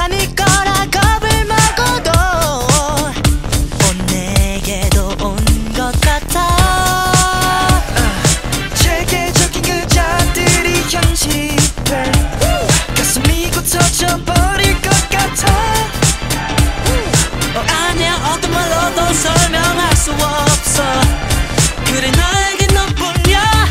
아닐 거라 겁을 먹어도 내게도 온 것 같아. 체계적인 그자들이 현실돼 가슴이 곧 터져버릴 것 같아. 아니야, 어떤 말로도 설명할 수 없어. 그래, 나에게 너뿐이야.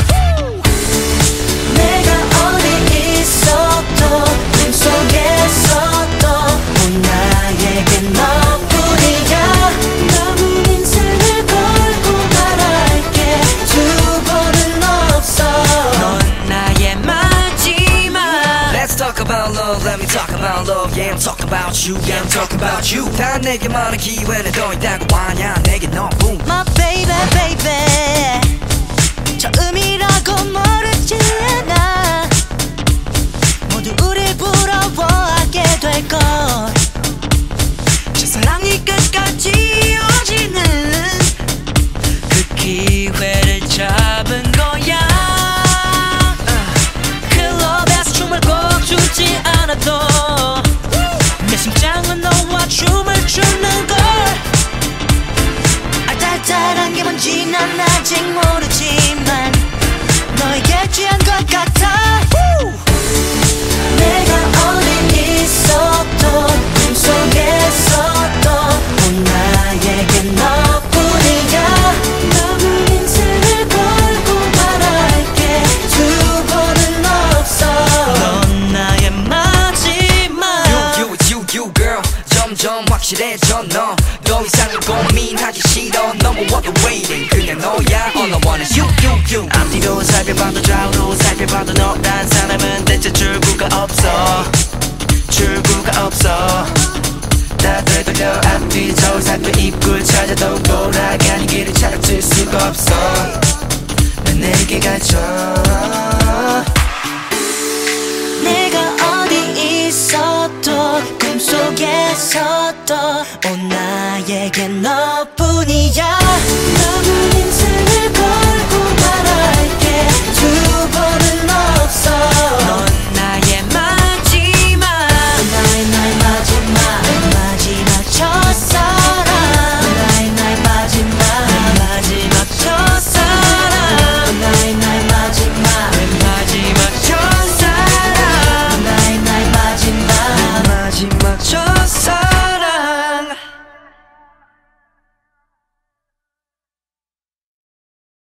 내가 어디 있어도 꿈속에서도 나에게 너뿐이야. 남은 인생을 걸고 말할게. 두 번은 없어. 넌 나의 마지막. Let's talk about love, let me talk about love. Yeah, I'm talking about you, yeah, I'm talking about you. 다 내게 말할 기회는 더 있다고 하냐. 내게 너뿐. My baby, baby. 처음이라고 모르지 않아. 모두 우릴 부러워하게 될걸. 제 사랑이 끝까지 이어지는 그 기회를 잡은 거야. 클럽에서 춤을 꼭 추지 않아도 내 심장은 너와 춤을 추는 걸. 알딸딸한 게 뭔지 난 아직 모르지만 너에게 취한 것 같아. 내가 어디 있어도 꿈속에서도 나에게 너뿐이야. 남은 인생을 걸고 말할게. 두 번은 없어. 넌 나의 마지막. You girl 점점 확실해져. 너 더 이상 고민하기 싫어. Number one you're waiting 그냥 너야. All I want is you. 앞뒤로 살펴봐도 좌우로 살펴봐도 너란 사람은 대체 출구가 없어. 다들 돌려 앞뒤 저울 살펴 입구를 찾아도 돌아가는 길을 찾을 수가 없어. 난 내게 갇혀. 내가 어디 있어도 꿈속에서도 나에게 너뿐이야.